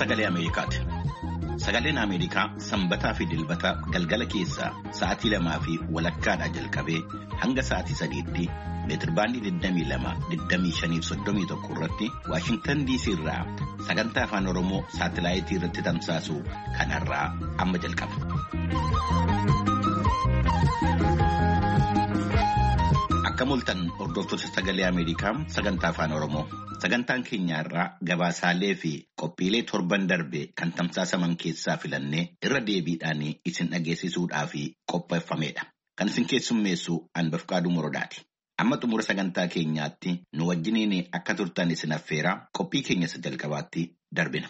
Sagalee Ameerikaati. Sagaleen Ameerikaa sanbataa fi dilbata galgala keessaa sa'aatii 2 fi walakkaadhaa jalqabee hanga sa'aatii 3tti meetirbaandii 22-25-31 irratti Waashingtan DC irraa sagantaa afaan Oromoo saatalaayitii irratti tamsaasu kanarraa amma jalqaba. Akka mul'atan hordoftoota sagalee Ameerikaa sagantaa afaan Oromoo. Sagantaan keenyarraa gabaasaalee fi qophiilee torban darbe kan tamsaasaman keessaa filannee irra deebiidhaan isin dhageessisuudhaaf qopheeffamedha. Kan isin keessummeessu Anbafqaaduu Morodaati. Amma xumura sagantaa keenyaatti nu wajjiniin akka turtan isin affeeraa qophii keenya isa jalqabaatti darbina.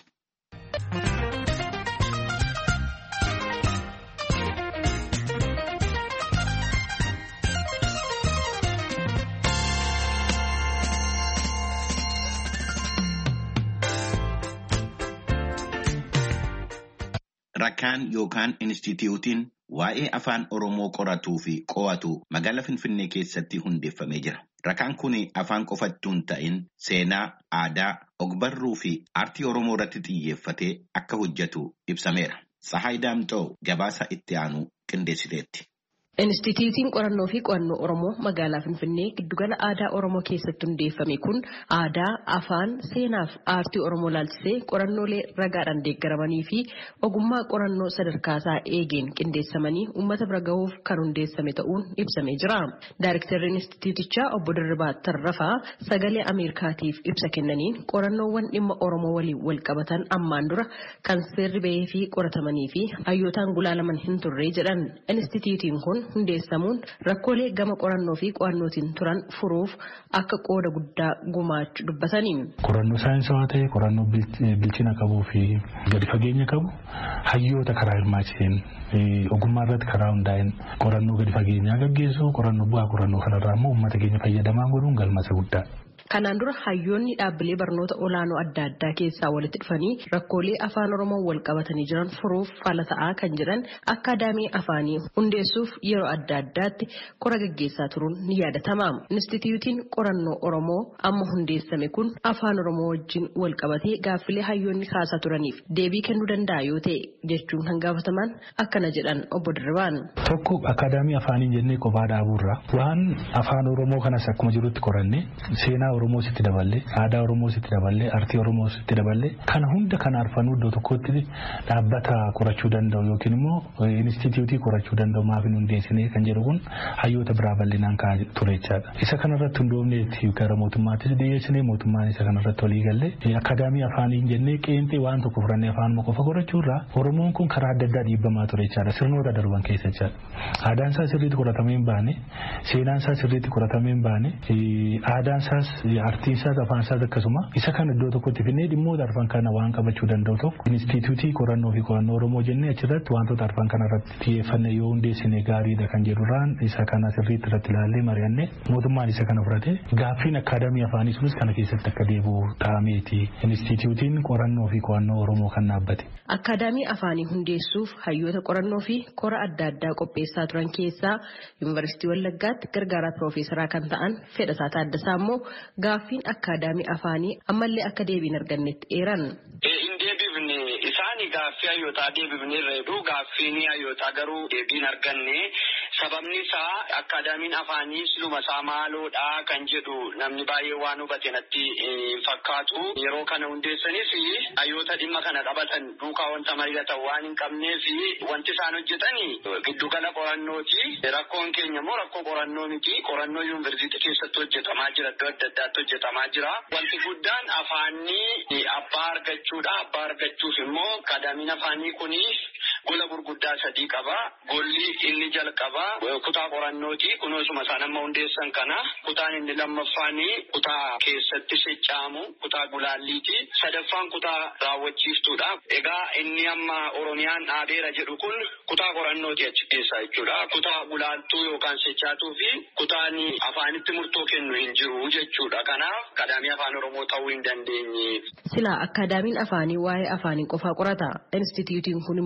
Rakkaan yookaan Inistituutiin waa'ee afaan Oromoo qoratuu fi qo'atu magaalaa Finfinnee keessatti hundeeffamee jira. Rakkaan kun afaan qofattuu hin ta'in seenaa, aadaa, ogbarruu fi aartii Oromoo irratti xiyyeeffatee akka hojjetu ibsameera. Tsahaay Daamxoo gabaasa itti aanu qindeessiteetti. Inistituutiin qorannoo fi qo'annoo Oromoo magaalaa Finfinnee giddugala aadaa Oromoo keessatti hundeeffame kun aadaa, afaan, seenaa fi aartii Oromoo laalchisee qorannoolee ragaadhaan deeggaramanii fi ogummaa qorannoo sadarkaasaa eegeen qindeessamanii uummata bira gahuuf kan hundeessame ta'uun ibsamee jira. Daayirektarri Inistituutichaa obbo Dirribaa Tarrafaa sagalee Ameerikaatiif ibsa kennaniin qorannoowwan dhimma Oromoo waliin wal qabatan ammaan dura kan seerri bahee fi qoratamanii fi hayyootaan gulaalaman hin turre jedhan. Inistituutiin kun hundeessamuun rakkoolee gama qorannoo fi qo'annootiin turan furuuf akka qooda guddaa gumaachuu dubbatanii. Qorannoo saayinsawaa ta'e qorannoo bilchina qabuu fi gadi fageenya qabu hayyoota karaa hirmaachiseen ogummaa irratti karaa hundaa'een qorannoo gadi fageenyaa gaggeessu qorannoo bu'aa qorannoo kanarraa immoo uummata keenya fayyadamaa godhuun galmasa guddaa. Kanaan dura hayyoonni dhaabbilee barnoota olaanoo adda addaa keessaa walitti dhufanii rakkoolee afaan Oromoo wal qabatanii jiran furuuf fala ta'aa kan jiran akkaadaamii afaanii hundeessuuf yeroo adda addaatti qora gaggeessaa turuun ni yaadatama. Inistituutiin qorannoo Oromoo amma hundeessame kun afaan Oromoo wajjin wal qabatee gaaffilee hayyoonni kaasaa turaniif deebii kennuu danda'a yoo ta'e jechuun kan gaafataman akkana jedhan obbo Dirribaan. Tokko akkaadaamii afaanii jennee kophaa dhaabuurra waan afaan Oromoo kanas akkuma jirutti qoranne seenaa Oromoo sitti dabalee, aadaa Oromoo sitti dabalee, aartii Oromoo sitti dabalee kana hunda kan arfanuu iddoo tokkotti dhaabbata qorachuu danda'u yookiin immoo inistituutii qorachuu danda'u maaf hin hundeessinee kan jedhu kun hayyoota biraa bal'inaan kaa'aa ture jechaadha. Isa kanarratti hundoofneetti gara mootummaattis dhiyeessinee mootummaan isa kanarratti walii galee akkaadaamii afaanii jennee qeenxee waan tokko furannee afaanuma qofa qorachuurraa Oromoon kun karaa adda addaa dhiibbamaa ture jechaadha. Sirnoota darban keessa jechaadha. Aadaan isaa sirriitti qoratamee hin baane, seenaan isaa sirriitti qoratamee hin baane, aadaan isaas aartiin isaas afaan isaas akkasuma isa kan iddoo tokkotti finnee dhimmoota arfan kana waan qabachuu danda'u tokko inistituutii qorannoo fi qo'annoo Oromoo jennee achirratti wantoota arfan kana irratti xiyyeeffannee yoo hundeessine gaariidha kan jedhurraan isa kana sirriitti irratti ilaallee mari'annee mootummaan isa kana fudhatee gaaffiin akkaadaamii afaanii sunis kana keessatti akka deebi'u ta'ameeti inistituutiin qorannoo fi qo'annoo Oromoo kan dhaabbate. Akkaadaamii afaanii hundeessuuf hayyoota qorannoo fi qora adda addaa qopheessaa turan keessaa Yuunivarsiitii Wallaggaatti gargaaraa piroofeesaraa kan ta'an Fedhasaa Taaddasaa immoo gaaffiin akkaadaamii afaanii ammallee akka deebiin argannetti eeran. Hin deebifne isaanii gaaffii hayyootaa deebifne reedu gaaffiin hayyootaa garuu deebiin arganne sababni isaa akkaadaamiin afaanii siluma isaa maaloodha kan jedhu namni baay'ee waan hubate natti fakkaatu. Yeroo kana hundeessanis hayyoota dhimma kana qabatan duukaa wanta mari'atan waan hin qabneef wanti isaan hojjetan giddugala qorannooti. Rakkoon keenya immoo rakkoo qorannoo miti. Qorannoo yuunivarsiitii keessatti hojjetamaa jira, iddoo adda addaatti hojjetamaa jira. Wanti guddaan afaanii abbaa argachuudha. Abbaa argachuuf immoo akkaadaamiin afaanii kuni gola gurguddaa 3 qaba. Golli inni jalqaba kutaa qorannooti. Kunoosuma isaan amma hundeessan kana. Kutaan inni lammaffaanii kutaa keessatti sochaamu kutaa gulaalliiti. Sadaffaan kutaa raawwachiiftuudha. Egaa inni amma Oromiyaan dhaabeera jedhu kun kutaa qorannooti achi keessa jechuudha. Kutaa gulaaltuu yookaan sochaatuu fi kutaan afaanitti murtoo kennu hin jiru jechuudha. Kanaaf akkaadaamii afaan Oromoo ta'uu hin dandeenye. Silaa akkaadaamiin afaanii waa'ee afaanii qofaa qorata. Inistituutiin kun immoo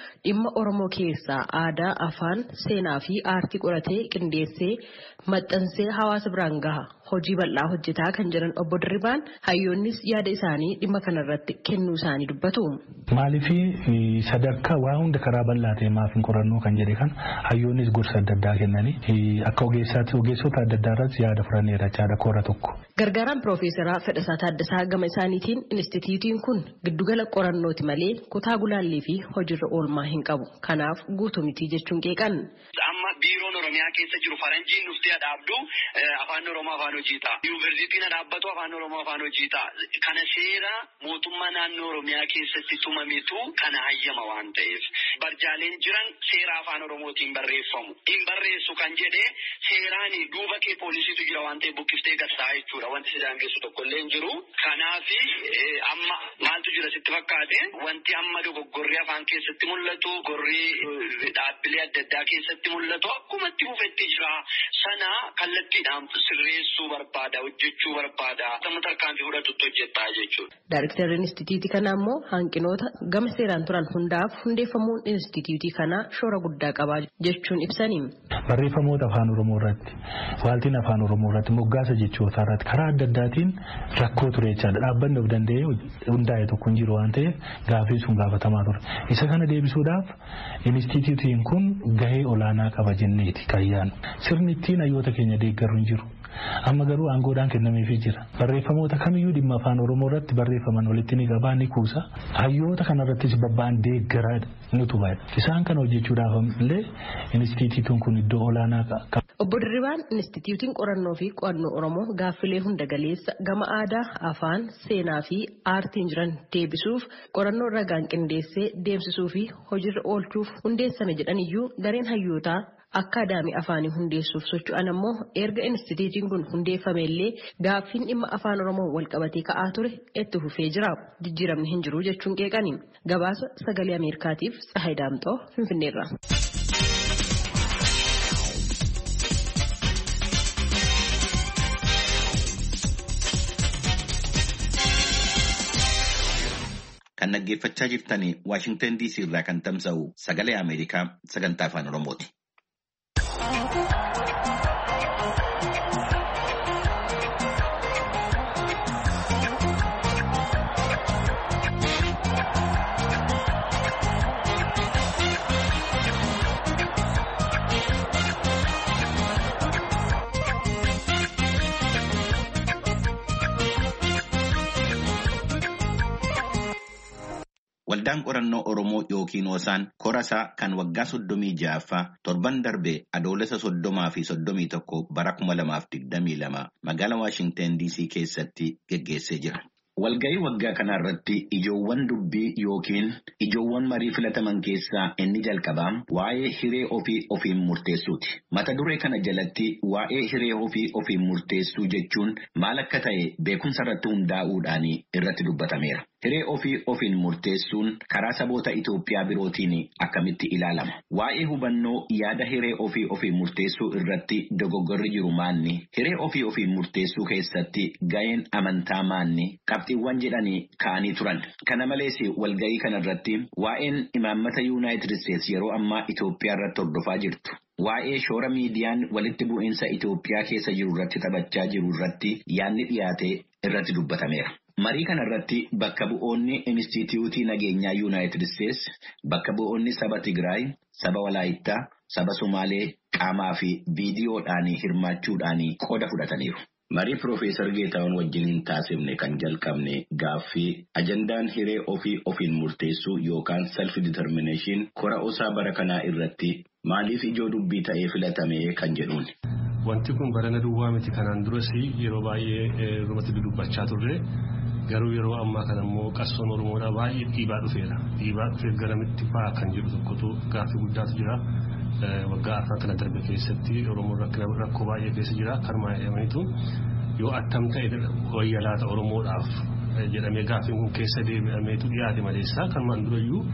dhimma Oromoo keessaa aadaa, afaan, seenaa fi aartii qoratee qindeessee maxxansee hawaasa biraan gaha. Hojii bal'aa hojjetaa kan jiran obbo Dirribaan hayyoonnis yaada isaanii dhimma kanarratti kennuu isaanii dubbatu. Maaliifii sadarkaa waa hunda karaa bal'aa ta'e maaf hin qorannoo kan jedhe kan hayyoonnis gorsa adda addaa kennanii akka ogeessota adda addaa irratti yaada furaneera yaada koora tokko. Gargaaraan Piroofeesaraa Fedhasaa Taaddasaa gama isaaniitiin Inistituutiin kun giddugala qorannooti malee kutaa gulaallii fi hojiirra oolmaa hin qabu. Kanaaf guutuu miti jechuun qeeqan. Amma biiroon Oromiyaa keessa jiru faranjiin dhuftee dhaabdu afaan Oromoo afaan hojii ta'a. Yuunivarsiitiin dhaabbatu afaan Oromoo afaan hojii ta'a. Kana seera mootummaa naannoo Oromiyaa keessatti tumametu kana hayyama waan ta'eef. Barjaaleen jiran seera afaan Oromootiin barreeffamu. Hin barreessu kan jedhe seeraan duuba kee poolisiitu jira waan ta'eef buqqiftee gastaa jechuudha. Wanti si daangessu tokko illee hin jiru. Kanaaf amma maaltu jira sitti fakkaate wanti amma dogoggorri afaan keessatti mul'atu gorri dhaabbilee adda addaa keessatti mul'atu akkuma itti fufetti jira. Sana kallattiidhaan sirreessuu barbaada hojjechuu barbaada. Sama tarkaanfii fudhatutti hojjettaa jechuudha. Daayirektarri Inistituutii kanaa immoo hanqinoota gama seeraan turan hundaaf hundeeffamuun Inistituutii kanaa shoora guddaa qaba jechuun ibsanii. Barreeffamoota afaan Oromoo irratti waaltiin afaan Oromoo irratti moggaasa jechootaa irratti karaa adda addaatiin rakkoo ture jechaadha. Dhaabbanni of danda'ee hundaa'e tokko hin jiru waan ta'eef gaaffii sun gaafatamaa ture. Isa kana deebisuudhaaf Inistituutiin kun gahee olaanaa qaba jenneeti kayyaan. Sirni ittiin hayyoota keenya deeggaru hin jiru. Amma garuu aangoodhaan kennameefii jira. Barreeffamoota kamiyyuu dhimma afaan Oromoo irratti barreeffaman walitti ni qabaa ni kuusa. Hayyoota kanarrattis babba'an deeggaraa nutu baay'ee. Isaan kana hojjechuudhaaf illee Inistituutiin kun iddoo olaanaa qaba. Obbo Dirribaan Inistituutiin qorannoo fi qo'annoo Oromoo gaaffilee hunda galeessa gama aadaa, afaan, seenaa fi aartiin jiran deebisuuf qorannoo ragaan qindeessee deemsisuu fi hojiirra oolchuuf hundeessame jedhaniyyuu gareen hayyootaa Akkaadaamii afaanii hundeessuuf socho'an ammoo erga Inistituutiin kun hundeeffame illee gaaffiin dhimma afaan Oromoo walqabatee ka'aa ture itti fufee jira. Jijjiiramni hin jiru jechuun qeeqani. Gabaasa Sagalee Ameerikaatiif Tsahaay Daamxoo Finfinneerra. Kan dhaggeeffachaa jirtanii Waashingtan DC irraa kan tamsa'u Sagalee Ameerikaa sagantaa afaan Oromooti. Waldaan qorannoo Oromoo yookiin Oosaan korasaa kan waggaa 36ffaa torban darbee adoolessa 30 fi 31 bara 2022 magaalaa Waashingtan DC keessatti geggeessee jira. Walgahii waggaa kanarratti ijoowwan dubbii yookiin ijoowwan marii filataman keessaa inni jalqabaa waa'ee hiree ofii ofiin murteessuuti. Mata duree kana jalatti waa'ee hiree ofii ofiin murteessuu jechuun maal akka ta'e beekumsa irratti hundaa'uudhaan irratti dubbatameera. Hiree ofii ofiin murteessuun karaa saboota Itoophiyaa birootiin akkamitti ilaalama? Waa'ee hubannoo yaada hiree ofii ofiin murteessuu irratti dogoggorri jiru maanni? Hiree ofii ofiin murteessuu keessatti ga'een amantaa maanni? Qabxiiwwan jedhanii ka'anii turan. Kana malees walgahii kanarratti waa'een imaammata Yuunaayitid Isteetsi yeroo ammaa Itoophiyaa irratti hordofaa jirtu. Waa'ee shoora miidiyaan walitti bu'iinsa Itoophiyaa keessa jiru irratti taphachaa jiru irratti yaadni dhiyaate irratti dubbatameera. Marii kana irratti bakka bu'oonni Inistituutii Nageenyaa Yuunaayitid Isteetsi, bakka bu'oonni saba Tigraay, saba Walaayittaa, saba Somaalee qaamaa fi viidiyoodhaan hirmaachuudhaan qooda fudhataniiru. Marii Piroofeesar Geetaawwan wajjin taasifne kan jalqabne gaaffii ajandaan hiree ofii ofiin murteessuu yookaan self-determination kora osaa bara kanaa irratti maaliif ijoo dubbii ta'ee filatame kan jedhuun. Wanti kun barana duwwaa miti kanaan duras yeroo baay'ee irratti dubbachaa turre. Garuu yeroo ammaa kana immoo qabsoon Oromoodhaa baay'ee dhiibaa dhufeera. Dhiibaa dhufee garamitti fa'aa kan jedhu tokkotu gaaffii guddaatu jira. Waggaa afran kana darbe keessatti Oromoon rakkoo baay'ee keessa jira. Kanuma jedhamaniitu yoo attam ta'e wayyalaata Oromoodhaaf jedhamee gaaffiin kun keessa deebi'ameetu dhiyaate maleessaa kanumaan durayyuu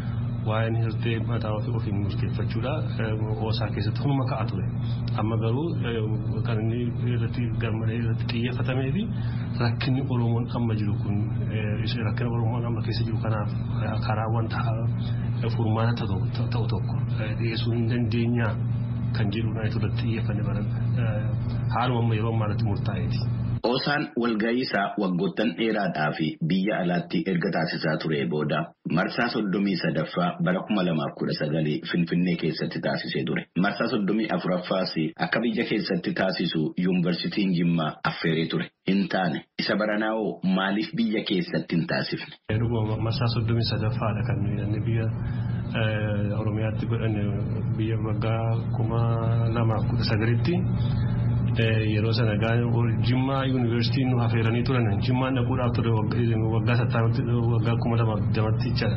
waa'een hirtee mataa ofiin murteeffachuudha oosaa keessatti hunuma ka'a ture. Amma garuu kan inni irratti garmalee irratti xiyyeeffatamee fi rakkinni Oromoon amma jiru kun rakkina Oromoon amma keessa jiru kanaaf karaa wanta furmaata ta'u tokko dhiyeessuu hin dandeenya kan jedhudha irratti xiyyeeffannee haaluma amma yeroo ammaatti murtaa'eeti. Oosaan walga'iisaa waggoottan dheeraadhaa fi biyya alaatti erga taasisaa ture booda marsaa 33ffaa bara 2019 Finfinnee keessatti taasisee ture. Marsaa 34ffaas akka biyya keessatti taasisu Yuunivarsiitiin Jimmaa affeeree ture. Hin taane isa baranaa'oo maaliif biyya keessatti hin taasifne? Marsaa 33ffaadha kan biyya Oromiyaatti godhan biyya waggaa 2019tti. Yeroo sana Jimmaa Yuunivarsiitiin nu affeeranii turan Jimmaan dhaquudhaaf ture waggaa 2020tti jechaadha.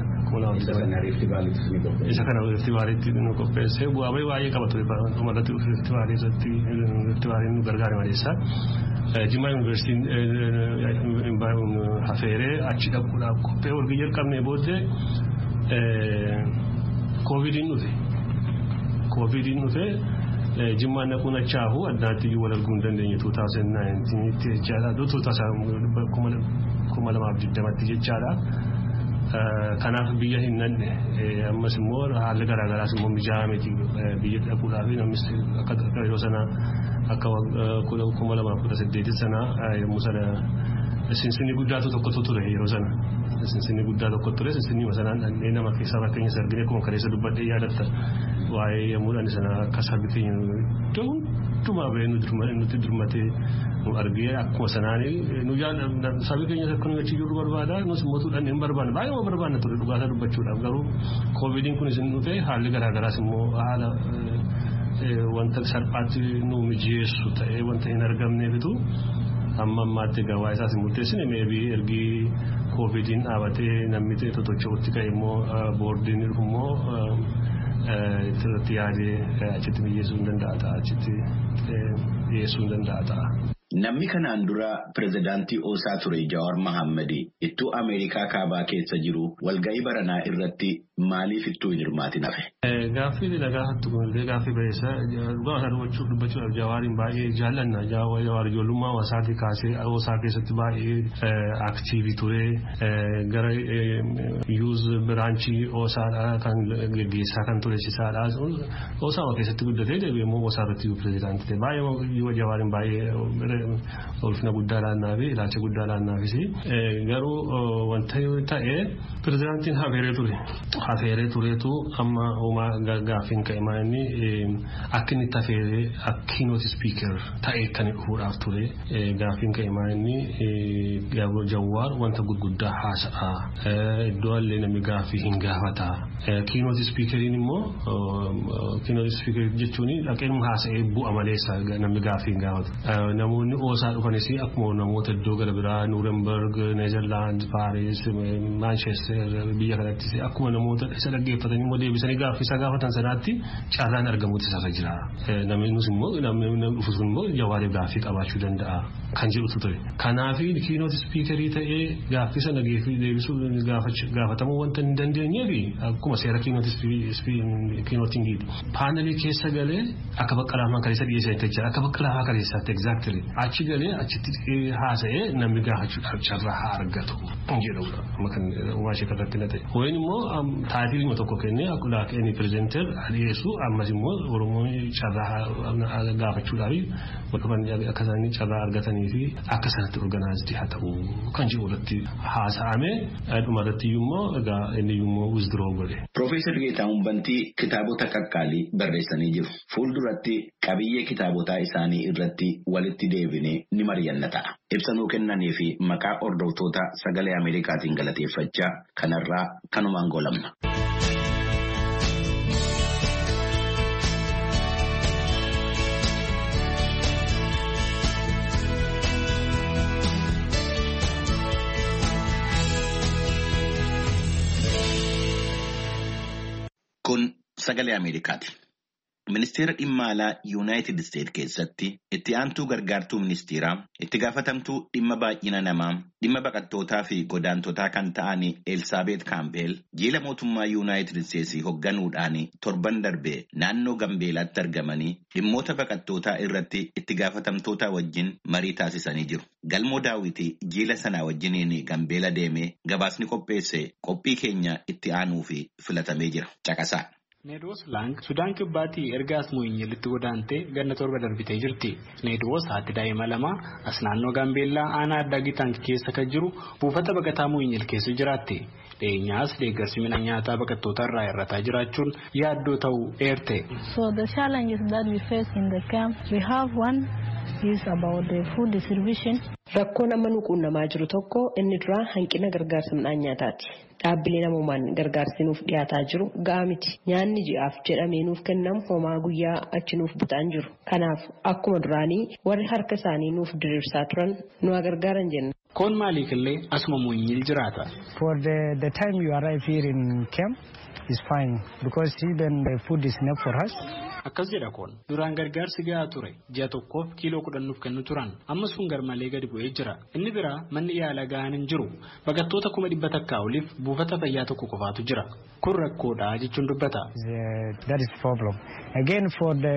Isa kana festivaalitti nu qopheessee bu'aa baay'ee qaba ture uummatatti festivaalii nu gargaare maleessa. Jimmaa Yuunivarsiitiin affeeree achi dhaquudhaaf qophee walgahii jalqabnee booddee Koovidiin dhufe. Jimmaan naquun achaahu addaatti wal arguu hin dandeenye 2019 jechaadha. 2020tti jechaadha. Kanaaf biyya hin nanne ammas immoo haalli garaagaraas immoo mijaa'aa miti biyya dhaquudhaaf namnis akka yeroo sana akka 2018 sana yommuu sana sinsinni guddaatu tokkotu ture yeroo sana. Sinsinni guddaa tokko ture sinsinni masanaan nama keessaa fakkeenya sargine akkuma kaleessa dubbadhee yaadatta waa'ee yommuudhaan sana akka sabbi keenya hundumaa bahee nuti durmatee nu argee akkuma sanaanii nu sabbi keenya akka nu achi jirru barbaada nus mootuudhaan hin barbaanne baay'ee barbaanna ture dhugaasaa dubbachuudhaaf garuu koovidiin kun isin dhufe haalli garaagaraas immoo haala wanta salphaatti nu mijeessu ta'ee wanta hin argamneefitu amma ammaatti gawaa isaas murteessine meebii ergii koovidiin dhaabatee namni totocha'utti ka'e immoo boordiin immoo irratti yaadee achitti mijeessuu hin danda'a ta'a achitti dhiyeessuu hin danda'a ta'a. Namni kanaan dura pirezidaantii Oosaa ture Jawaar Mohaammed ittuu Ameerikaa kaabaa keessa jiru walgahii baranaa irratti maaliif ittuu hin hirmaatin hafe? Gaaffii gaafattu kun gaaffii bareessa dhugaa dubbachuudhaaf Jawaariin baay'ee jaallanna. Jawaar ijoollummaa Oosaatii kaasee Oosaa keessatti baay'ee aktiivii ture. Gara yuuz biraanchii Oosaadhaa kan geggeessaa kan turesisaadha. Oosaa keessatti guddatee deebi'ee immoo Oosaa irratti pirezidaantii ta'e baay'ee Jawaariin baay'ee ulfina guddaa laannaa fi ilaalcha guddaa laannaafis garuu wanta ta'e pirezidaantiin hafeeree tureetu amma uumaa gaaffiin ka'e maanni akka inni itti hafeeree akkiinooti spiiker ta'e kan dhufuudhaaf ture gaaffiin ka'e maanni Jawaar wanta gurguddaa haasa'a iddoo illee namni gaaffii hin gaafata kiinooti spiikeriin immoo kiinooti spiikerii jechuun dhaqeen haasa'ee bu'a maleessa namni gaaffii hin gaafatu. Namoonni Oosaa dhufanis akkuma namoota iddoo gara biraa Nuurenberg, Neezerlaand, Paaris, Maanchester biyya kanattis akkuma namoota isa dhaggeeffatanii immoo deebisanii gaaffii gaafatan sanaatti carraan argamuutu isarra jira. Namni immoo namni dhufuus immoo Jawaariif gaaffii qabaachuu danda'a kan jedhutu ture. Kanaaf kiinooti spiikerii ta'ee gaaffii sana deebisuu gaafatamuu wanta hin dandeenyeef akkuma seera kiinootiin giidhi. Paanelii keessa galee akka baqqalaamaa kaleessa dhiyeessanii jira akka baqqalaamaa kaleessaatti exactly. Achi galee achitti haasa'ee namni gaafachuudhaaf carraa haa argatu jedhudha. Amma kan waashee irratti na ta'e. Ho'iin immoo taatiilima tokko kennee akkuma inni pirezidaantii dhiyeessu ammas immoo Oromoon carraa gaafachuudhaaf akka isaanii carraa argatanii fi akka sanatti organaayizidii haa ta'u kan jedhu irratti haasa'ame dhumarratti immoo egaa inni immoo withdraw godhe. Profeesar Geetaahuun Bantii kitaabota qaqqaalii barreessanii jiru. Fuulduratti qabiyyee kitaabotaa isaanii irratti walitti deebinee ni mari'anna ta'a. Ibsanuu kennanii fi maqaa hordoftoota sagalee Ameerikaatiin galateeffachaa kanarraa kanumaan goolabna. Kun sagalee Ameerikaati. Ministeera dhimma alaa Yuunaayitid Isteet keessatti itti aantuu gargaartuu ministeeraa itti gaafatamtuu dhimma baay'ina namaa dhimma baqattootaa fi godaantotaa kan ta'an Elsaabeet Kaampeel jiila mootummaa Yuunaayitid Isteetsii hoogganuudhaan torban darbee naannoo Gambeelaatti argamanii dhimmoota baqattootaa irratti itti gaafatamtoota wajjin marii taasisanii jiru. Galmoo Daawwitii jiila sanaa wajjiniin Gambeela deemee gabaasni qopheesse qophii keenya itti aanuu fi filatamee jira. Caqasaa. Needwoos Laang Sudaan Kibbaatti erga Asmooyinyiilitti godaantee ganna torba darbitee jirti. Needwoos haati daa'ima lama as naannoo Gaambeellaa aanaa addaa Gitaank keessa kan jiru buufata baqataa Mooyinyil keessa jiraatti. Dhiyeenyaas deeggarsi midhaan nyaataa baqattoota irraa hir'ataa jiraachuun yaaddoo ta'uu eerte. So the challenges that we face in the camp, we have one is about the food distribution. Rakkoon amma nu quunnamaa jiru tokko inni dura hanqina gargaarsa midhaan nyaataati. Dhaabbilee namoomaan gargaarsi nuuf dhiyaataa jiru ga'aa miti. Nyaanni ji'aaf jedhamee nuuf kennamu homaa guyyaa achi nuuf butaan jiru. Kanaaf akkuma duraanii warri harka isaanii nuuf diriirsaa turan nu gargaaran jenna. Koon maaliif illee asuma Mooyinyil jiraata. For the time you arrive here in camp is fine because even the food is enough for us. Akkas jedha koon duraan gargaarsi ga'aa ture ji'a tokkoof kiiloo 10 nuuf kennu turan amma sun garmalee gadi bu'ee jira. Inni biraa manni yaalaa ga'aan hin jiru baqattoota 100 takkaa oliif buufata fayyaa tokko qofaatu jira. Kun rakkoodha jechuun dubbata. That is problem. Again for the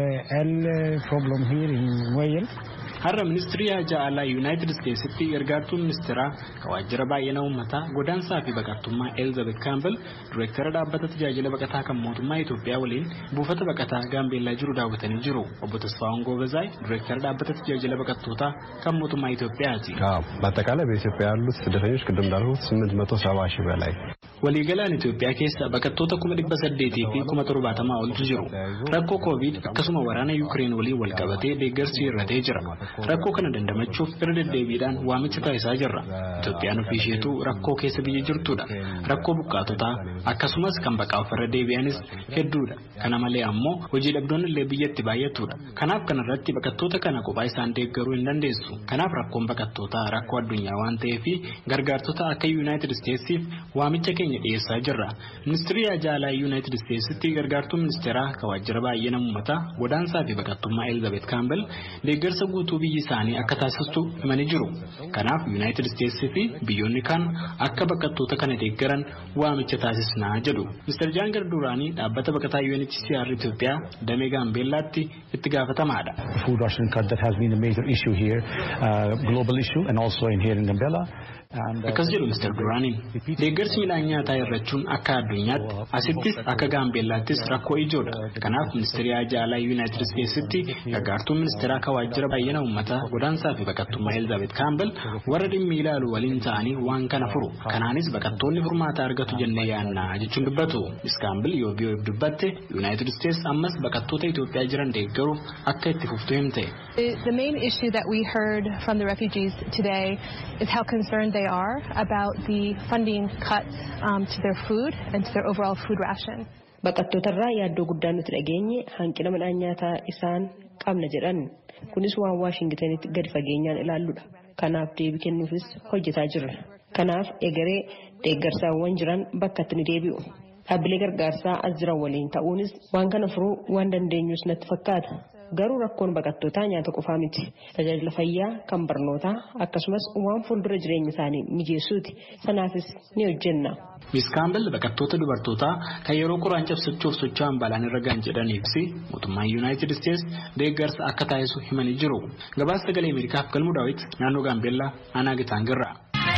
problem here in Wales. Har'a ministirii haajaa alaa Yuunaayitid Isteetsitti gargaartuun ministeeraa waajjira baay'ina uummataa godaansaa fi baqattummaa Elizabeth Campbell direektara dhaabbata tajaajila baqataa kan mootummaa Itoophiyaa waliin buufata baqataa Gaambeellaa jiru daawwatanii jiru. Obbo Tasfaawwan Goobezaay direektara dhaabbata tajaajila baqattootaa kan mootummaa Itoophiyaati. በአጠቃላይ በኢትዮጵያ ያሉት ስደተኞች ቅድም እንዳልኩት 870 ሺህ በላይ waliigalaan Itoophiyaa keessa baqattoota 800 fi 70 oltu jiru. Rakkoo Covid akkasuma waraana Yuukireen waliin wal qabatee deeggarsi hir'atee jira. Rakkoo kana dandamachuuf irra deddeebiidhaan waamicha taasisaa jirra. Itoophiyaan ofii isheetu rakkoo keessa biyya jirtudha. Rakkoo buqqaatotaa akkasumas kan baqaa ofirra deebi'anis hedduudha. Kana malee ammoo hojii dhabdoonni illee biyyatti baay'atudha. Kanaaf kanarratti baqattoota kana kophaa isaan deeggaruu hin dandeessu. Kanaaf rakkoon baqattootaa rakkoo addunyaa waan ta'eef gargaartota akka Yuunaayitid Isteetsiif waamicha dhiyeessaa jirra. Ministirii haajaa alaa Yuunaayitid Isteetsitti gargaartuu ministeeraa kan waajjira baay'ina uummataa godaansaa fi baqattummaa Elizabeth Campbell deeggarsa guutuu biyyi isaanii akka taasistu himanii jiru. Kanaaf Yuunaayitid Isteetsii fi biyyoonni kaan akka baqattoota kana deeggaran waamicha taasisnaa jedhu. Mr. Jaangar Duraanii dhaabbata baqataa UNHCR Itoophiyaa damee Gaambeellaatti itti gaafatamaadha. Food ration cut that has been a major issue here, global issue and also in here in Gambella. Akkas jedhu Mr. Duraanii deeggarsi midhaan nyaataa hir'achuun akka addunyaatti asittis akka Gaambeellaattis rakkoo ijoodha. Kanaaf ministirii haajaa alaa Yuunaayitid Isteetsitti gargaartuun ministeeraa kan waajjira baay'ina uummataa godaansaa fi baqattummaa Elizabeth Campbell warra dhimmi ilaalu waliin ta'anii waan kana furu. Kanaanis baqattoonni furmaata argatu jennee yaannaa jechuun dubbatu. Miss Campbell yoo biyyoon dubbatte Yuunaayitid Isteets ammas baqattoota Itoophiyaa jiran deeggaruuf akka itti fuftu himte. The main issue that we heard from the refugees today is how concerned they are about the funding cuts to their food and to their overall food ration. Baqattootarraa yaaddoo guddaa nuti dhageenye hanqina midhaan nyaataa isaan qabna jedhan. Kunis waan Waashingtanitti gadi fageenyaan ilaalludha. Kanaaf deebii kennuufis hojjetaa jirra. Kanaaf egeree deeggarsaawwan jiran bakkatti ni deebi'u. Dhaabbilee gargaarsaa as jiran waliin ta'uunis waan kana furuu waan dandeenyus natti fakkaata. Garuu rakkoon baqattootaa nyaata qofaa miti. Tajaajila fayyaa kan barnootaa akkasumas waan fuuldura jireenya isaanii mijeessuuti. Sanaafis ni hojjenna. Miss Campbell baqattoota dubartootaa kan yeroo qoraan cabsachuuf socho'an balaan irra ga'an jedhaniif mootummaan Yuunaayitid Isteets deeggarsa akka taasisu himanii jiru. Gabaasa sagalee Ameerikaaf Galmuu Daawit naannoo Gaambeellaa aanaa Gitaangirraa.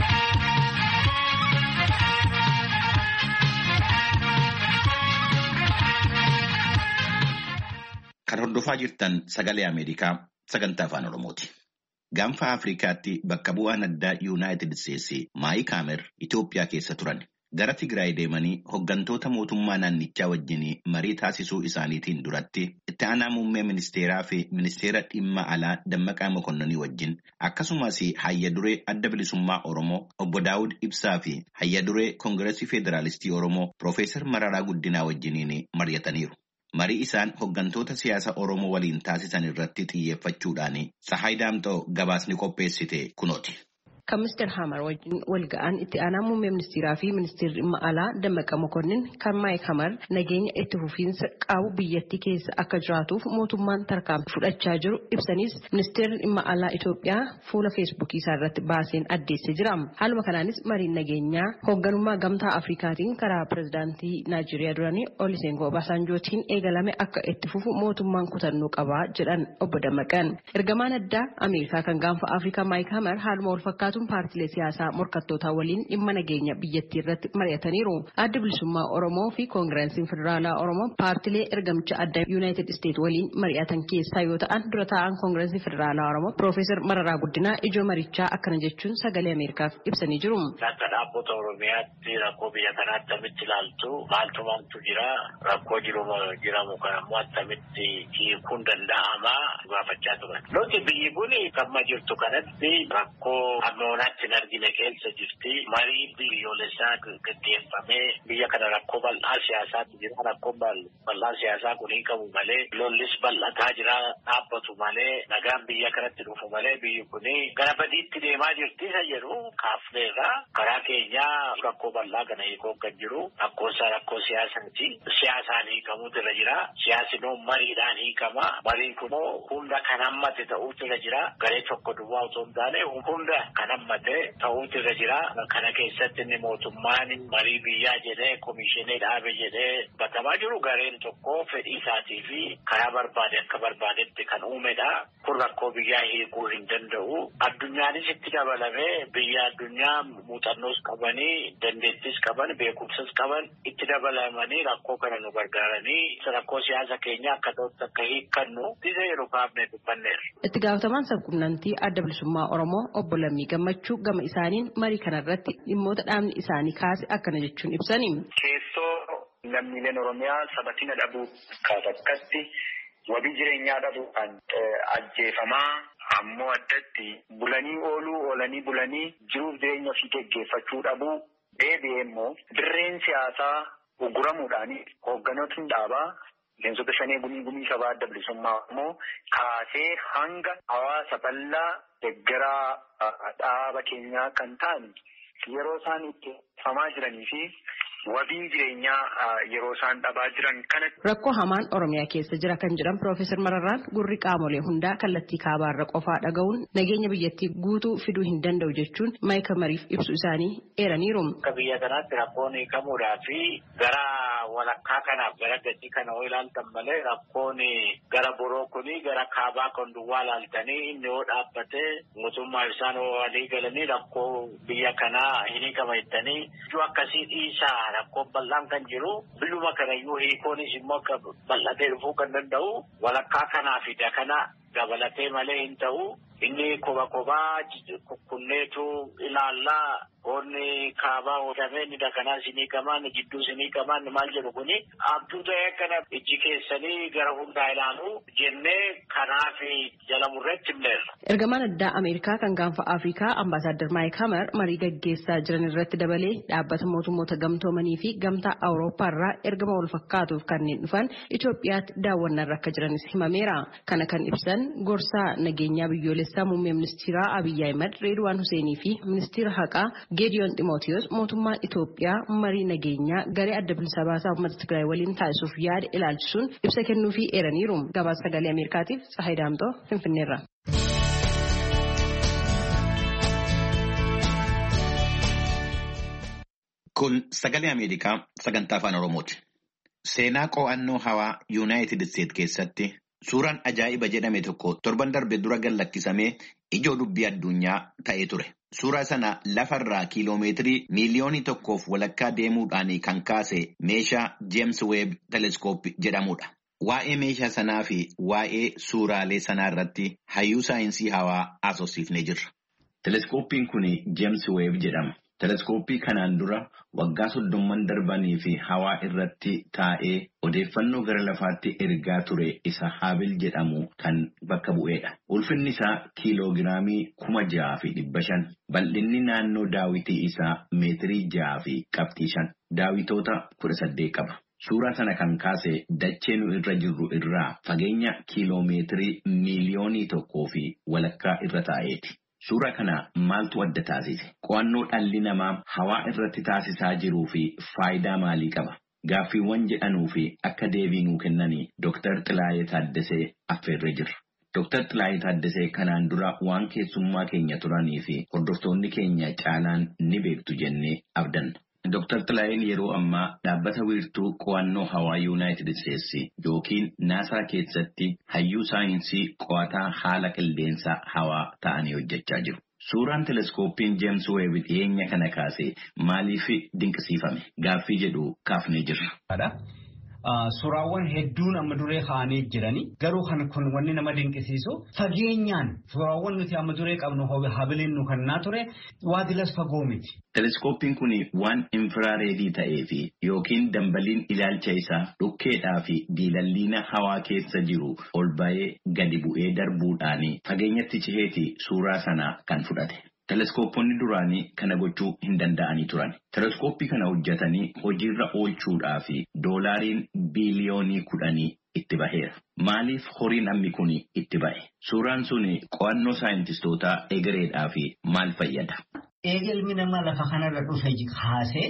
Kan hordofaa jirtan sagalee Ameerikaa sagantaa afaan Oromooti. Gaanfa Afrikaatti bakka bu'aan addaa Yuunaayitid Isteetsi Maayik Haamer Itoophiyaa keessa turan. Gara Tigraay deemanii hooggantoota mootummaa naannichaa wajjin marii taasisuu isaaniitiin duratti itti aanaa muummee ministeeraa fi ministeera dhimma alaa Dammaqaa Mokonnoonii wajjin akkasumas hayya duree adda bilisummaa Oromoo obbo Daawud Ibsaa fi hayya duree Koongireesii Federaalistii Oromoo Piroofeesar Mararaa Guddinaa wajjiniin mari'ataniiru. Marii isaan hooggantoota siyaasa Oromoo waliin taasisan irratti xiyyeeffachuudhaan Sahaay Daamxoo gabaasni qopheessite kunooti. kan Mr. Hamar wajjin wal ga'an itti aanaa muummee ministeeraa fi ministeerri dhimma alaa Dammaqa Mokonnin kan Maayik Hamar nageenya itti fufiinsa qabu biyyattii keessa akka jiraatuuf mootummaan tarkaanfii fudhachaa jiru ibsanis ministeerri dhimma alaa Itoophiyaa fuula feesbuukii isaa irratti baaseen addeessee jira. Haaluma kanaanis mariin nageenyaa hoogganummaa gamtaa Afrikaatiin karaa pirezidaantii Naayijeeriyaa duranii Olusegun Obasanjootiin eegalame akka itti fufu mootummaan kutannoo qabaa jedhan obbo Dammaqan. Ergamaan addaa Ameerikaa kan gaanfa Afrikaa Maayik Hamar haaluma wal fakkaatuun paartilee siyaasaa morkattootaa waliin dhimma nageenya biyyattii irratti mari'ataniiru. Adda bilisummaa Oromoo fi Koongireesiin Federaalaa Oromoo paartilee ergamcha addaa Yuunaayitid Isteet waliin mari'atan keessaa yoo ta'an dura taa'an Koongireesii Federaalaa Oromoo Piroofeesar Mararaa Guddinaa ijoo marichaa akkana jechuun sagalee Ameerikaaf ibsanii jiru. Akka dhaabbata Oromiyaatti rakkoo biyya kanaa akkamitti ilaaltu maaltu jira rakkoo jiramu kan ammoo akkamitti hiikuun danda'ama gaafachaa turan. Nuti biyyi kun kamma jirtu kanatti rakkoo ammoonaatti hin argine keessa jirti. Marii biyyoolessaa gaggeeffamee biyya kana rakkoo bal'aa siyaasaatu jira. Rakkoo bal'aa siyaasaa kun hiikamu malee lollis bal'ataa jira dhaabbatu malee nagaan biyya kanatti dhufu malee biyyi kun gara badiitti deemaa jirti isa jedhu kaafneerra karaa keenyaa rakkoo bal'aa kana hiikoo kan jiru rakkoo siyaasaati. Siyaasaan hiikamuutu irra jira. Siyaasni mariidhaan hiikama. Mariin kunoo hunda kan hammate ta'uutu irra jira. Garee tokko duwwaa otoo hin taane hunda kan hammate ta'uutu irra jira. Kana keessatti inni mootummaan marii biyyaa jedhee komishinii dhaabe jedhee batamaa jiru gareen tokko fedhii isaatii fi karaa barbaade akka barbaadetti kan uumedha. Kun rakkoo biyyaa hiikuu hin danda'u. Addunyaanis itti dabalamee biyya addunyaa muuxannoos qabanii dandeettis qaban beekumsas qaban itti dabalamanii rakkoo kana nu gargaaranii rakkoo siyaasa keenya akka ta'utti akka hiikkannu isa yeroo kaafnee dubbanneerra. Itti gaafatamaan sabquunnamtii adda bilisummaa Oromoo obbo Lammii Gammachuu gama isaaniin marii kanarratti dhimmoota dhaabni isaanii kaase akkana jechuun ibsani. Keessoo lammiileen Oromiyaa sabatina dhabuu akkatti wabii jireenyaa dhabuudhaan ajjeefamaa ammoo addatti bulanii oolanii bulanii jiruuf jireenya ofii geggeeffachuu dhabuu deebi'ee immoo dirreen siyaasaa uguramuudhaan hoogganootni dhaabaa miseensota shanee gumii sabaa adda bilisummaa Oromoo kaasee hanga hawaasa bal'aa deggeraa dhaaba keenyaa kan ta'an yeroo isaan itti famaa jiranii fi wabiin jireenyaa yeroo isaan dhabaa jiran kana. Rakkoo hamaan Oromiyaa keessa jira kan jedhan Piroofeesar Mararraan gurri qaamolee hundaa kallattii kaabaarra qofaa dhaga'uun nageenya biyyattii guutuu fiduu hin danda'u jechuun Maayik Hamariif ibsu isaanii eeraniiru. Akka biyya kanaatti rakkoon hiikamuudhaa fi gara walakkaa kanaaf gara gatii kana yoo ilaaltan malee rakkoon gara boroo kuni gara kaabaa kan duwwaa ilaaltanii inni yoo dhaabbatee mootummaa isaan walii galanii rakkoo biyya kanaa hin hiikama jettanii ijoo akkasii dhiisaa rakkoo bal'aan kan jiru biyyuma kanayyuu hiikoonis immoo akka bal'atee dhufuu kan danda'u walakkaa kanaa fi kana dabalatee malee hin ta'u inni kophaa kunneetu ilaallaa onni kaabaa oodamee ni dakanaa sinii qamaan jidduu sinii qamaan maal jedhu kuni abduu ta'ee akkana ijji keessanii gara hundaa ilaalu jennee kanaaf jala murreetti himneerra. Ergamaan addaa Ameerikaa kan gaanfa Afrikaa Ambaasaadder Maayik Hamar marii gaggeessaa jiran irratti dabalee dhaabbata mootummoota gamtoomanii fi gamtaa Awurooppaa irraa ergama wal fakkaatuuf kanneen dhufan Itoophiyaatti daawwannaarra akka jiranis himameera. Kana kan ibsan gorsaa nageenyaa biyyoolessaa muummee ministeeraa Abiyyi Ahimad Reedwaan Huseenii fi ministeera haqaa Geediyoon Ximootiyos mootummaan Itoophiyaa marii nageenyaa garee adda bilisa baasaa uummata Tigraay waliin taasisuuf yaada ilaalchisuun ibsa kennuufii eeraniiru. Gabaasa sagalee Ameerikaatiif Tsahaay Daamtoo Finfinneerra. Kun sagalee Ameerikaa sagantaa afaan Oromooti. Seenaa qo'annoo hawaa Yuunaayitid Isteet keessatti suuraan ajaa'iba jedhame tokko torban darbe dura gallakkisamee ijoo dubbii addunyaa ta'ee ture. Suuraa sana lafarraa kiiloomeetirii miiliyoonii 1.5 deemuudhaan kan kaase meeshaa James Webb Telescope jedhamudha. Waa'ee meeshaa sanaa fi waa'ee suuraalee sanaa irratti hayyuu saayinsii hawaa asoosiifnee jirra. Teleskooppiin kun James Webb jedhama. Teleskooppii kanaan dura waggaa 30 darbanii fi hawaa irratti taa'ee odeeffannoo gara lafaatti ergaa ture isa Haabil jedhamu kan bakka bu'eedha. Ulfinni isaa kiiloogiraamii 6,500. Bal'inni naannoo daawitii isaa meetirii 6 fi qabxii 5. Daawitoota 18 qaba. Suuraa sana kan kaase dachee nu irra jirru irraa fageenya kiiloomeetirii miiliyoonii 1.5 irra taa'eeti. Suuraa kana maaltu adda taasise? Qo'annoo dhalli namaa hawaa irratti taasisaa jiruu fi faayidaa maalii qaba? Gaaffiiwwan jedhanuu fi akka deebii nuu kennanii Dr. Xilaayee Taaddasee affeerree jirra. Dr. Xilaayee Taaddasee kanaan dura waan keessummaa keenya turanii fi hordoftoonni keenya caalaan ni beektu jennee abdanna. Dr. Xilaayeen yeroo ammaa dhaabbata wiirtuu qo'annoo hawaa Yuunaayitid Isteetsi yookiin naasaa keessatti hayyuu saayinsii qo'ataa haala qilleensa hawaa ta'anii hojjechaa jiru. Suuraan teleskooppiin James Webb dhiyeenya kana kaase maaliif dinqisiifame? Gaaffii jedhu kaafnee jirra. Suuraawwan hedduun amma duree kaa'anii jiranii garuu kun wanni nama dinqisiisu fageenyaan suuraawwan nuti amma duree qabnu habiliin nu kannaa ture waadilas fagoo miti. Teleskooppiin kun waan infiraareedii ta'ee fi yookiin dambaliin ilaalcha isaa dhukkeedhaa fi diilalliina hawaa keessa jiru ol ba'ee gadi bu'ee darbuudhaan fageenyatti ciheeti suuraa sana kan fudhate. Teleskooponni duraanii kana gochuu hin danda'anii turan. Teleskooppii kana hojjetanii hojiirra oolchuudhaa fi doolaariin biliyoonii 10 itti baheera. Maaliif horiin ammi kun itti bahe? Suuraan sun qo'annoo saayintistootaa egereedhaa fi maal fayyada? Ilmi namaa lafa kanarra dhufe kaasee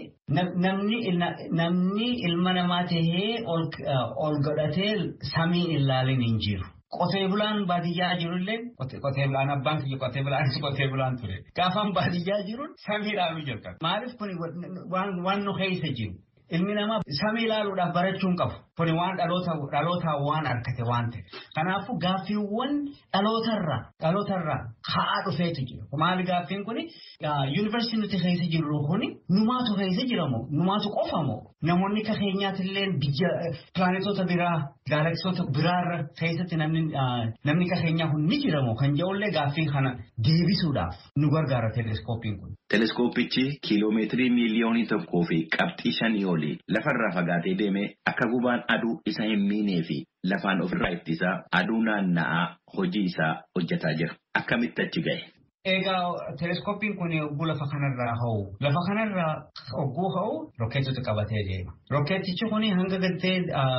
namni ilma namaa tahee ol godhatee samii ilaalin hin jiru. Qotee bulaan baadiyyaa jirullee qotee bulaan abbaan kiyya qotee bulaan ture. Gaafaan baadiyyaa jiruun samii ilaaluu jalqabe. Maaliif kun waan nu keessa jiru? Ilmi namaa samii ilaaluudhaaf barachuun qabu. Kuni waan dhalootaa waan argate waan ta'e. Kanaafuu gaaffiiwwan dhalootarraa ka'aa dhufeetu jira. Maali gaaffiin kuni yuunivarsiitii nuti keessa jirru kuni numaatu keessa jiramoo numaatu qofamoo namoonni ka keenyaatillee biyya pilaanetoota biraa gaalaksisoota biraarra keessatti namni ka keenyaa kun ni jiramoo kan jedhullee gaaffii kana deebisuudhaaf nu gargaara teleskooppiin kun. Teleskooppichi kiiloomeetirii miliyoonii 1 fi qabxii 5 olii lafarraa fagaatee deemee akka gubaan aduu isa hin miinee fi lafaan ofirraa ittisaa aduu naanna'aa hojii isaa hojjetaa jira. Akkamitti achi gahe? Egaa teleskooppiin kun yogguu lafa kanarraa ha'u. Lafa kanarraa yogguu ha'u rokkeetota qabatee deema. Rokkeetichi kun hanga galtee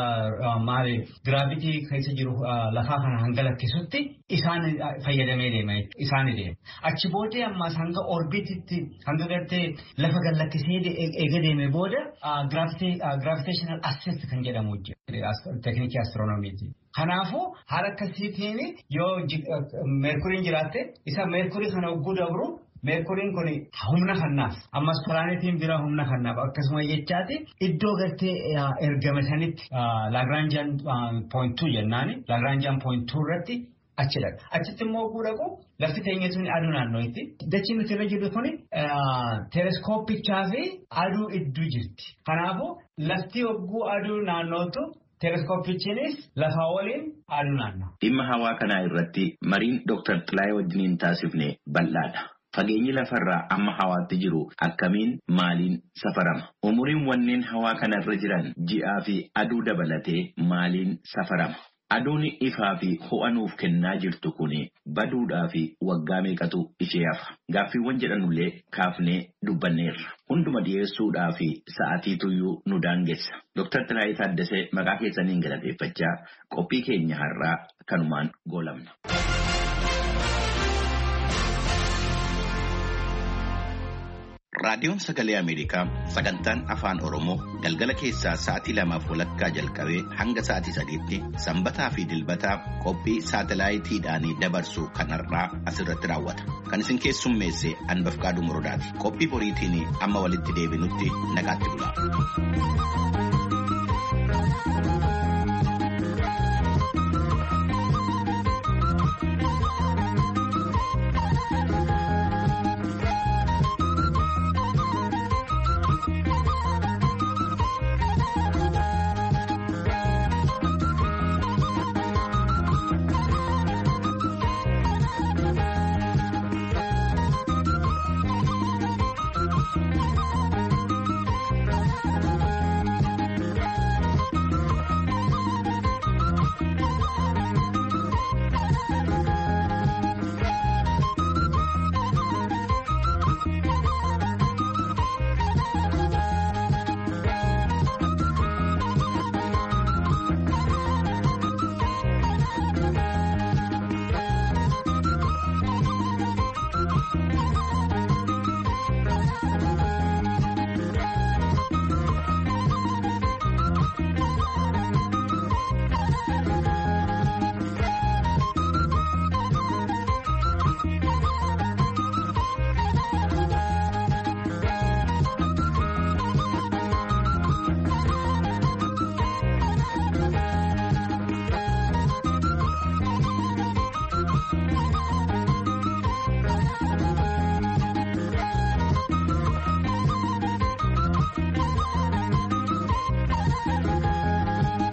giraavitii keessa jiru lafaa kana hanga lakkisutti isaan fayyadamee deema. Achi booddee ammas hanga orbititti hanga galtee lafa gallakkisee eega deeme booda gravitational assist kan jedhamu teknikii astiroonomiiti. Kanaafuu haala akkasiitiin yoo meerkuriin jiraatte isa meerkurii kana yogguu dabru meerkuriin kun humna kannaaf ammas pilaanetiin biraa humna kannaaf akkasuma jechaati iddoo galtee ergame sanitti Lagrangian point 2 jennaani Lagrangian point 2 irratti achi dhaqa. Achitti immoo yogguu dhaqu lafti teenya sun aduu naannootti. Dachiin nuti irra jirru kun teleeskooppichaa fi aduu idduu jirti. Kanaafuu lafti yogguu aduu naannootu teleskooppichiinis lafa waliin aduu naannoo. Dhimma hawaa kanaa irratti mariin Dr. Xilaayee wajjiniin taasifne bal'aadha. Fageenyi lafarraa amma hawaatti jiru akkamiin maaliin safarama? Umuriin wanneen hawaa kanarra jiran ji'aa fi aduu dabalatee maaliin safarama? Aduun ifaa fi ho'a nuuf kennaa jirtu kun baduudhaa fi waggaa meeqatu ishee hafa? Gaaffiiwwan jedhanullee kaafnee dubbanneerra. Hunduma dhiyeessuudhaa fi sa'aatiituyyuu nu daangessa. Dr. Xilaayee Taaddasee maqaa keessaniin galateeffachaa qophii keenya har'aa kanumaan goolabna. Raadiyoon Sagalee Ameerikaa sagantaan Afaan Oromoo galgala keessaa sa'aatii 2:00 jalqabee hanga sa'aatii 3:00 sanbataa fi dilbataa qophii saatalaayitiidhaan dabarsu kanarraa asirratti raawwata. Kan isin keessummeesse Anbafqaaduu Murdaati. Qophii boriitiin amma walitti deebinutti nagaatti bulaa.